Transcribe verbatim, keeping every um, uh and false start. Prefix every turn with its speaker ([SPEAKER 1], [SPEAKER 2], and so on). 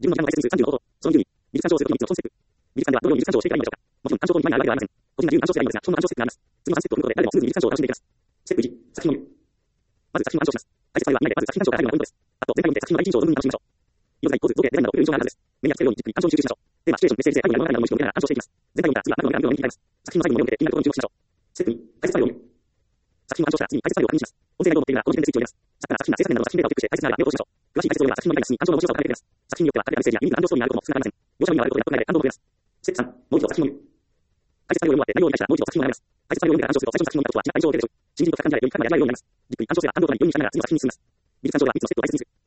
[SPEAKER 1] 自分の時間の排出数さんじゅうの方法。そのじゅうに、技術干渉することにみっつのコンセプト。技術さんではどのように技術干渉をしていけばいいのでしょうか。もちろん干渉等に前にあるわけではありません。個人が自由に干渉すればいいのですが、基本の暗唱ステップがあります。次のさんステップを踏むことで誰でもスムーズに技術干渉を楽しんでいけます。ステップいち、作品のみ。まず作品を暗唱します。解説ファイルは見ないで、まず作品干渉から入るのがポイントです。あと、全体を見て作品の第一印象を存分に楽しみましょう。色が一構図、造形、デザインなど、よい印象があるはずです。目に焼き付けるようにじっくり暗唱に集中しましょう。テーマ、シチュエーション、メッセージ性、背後にあるものなどの意識を入れながら暗唱していきます。全体を見たら次はあるのがあるように切り替えます。作品の最後の目を向けて気になることに注目しましょう。ステップに、解説ファイルを見る。作品を暗唱したら次に解説ファイルを確認します。音声内容を持っているなら、この時点でスイッチを入れます。作家が作品が制作年など作品データをチェックして解説ながら目を通しましょう。詳しい解説を読めば作品の理解が進み、暗唱の文章を重ねていきます。作品によっては、隠れたメッセージや意味が暗唱ストーリーになることも少なくありません。描写を見ながらやることでやっと考えて感動を増えます。ステップさん、もう一度作品を見る。解説ファイルを読み終わって内容を理解したらもう一度作品を読みます。解説ファイルを読んでから暗唱すると最初の作品の見たことは違った印象を受けるでしょう。新人と比較感じられるより深くまで味わえるようになります。じっくり暗唱すれば感動となりより身近ながら次の作品に進みます。技術干渉ではみっつのステップを大切にする。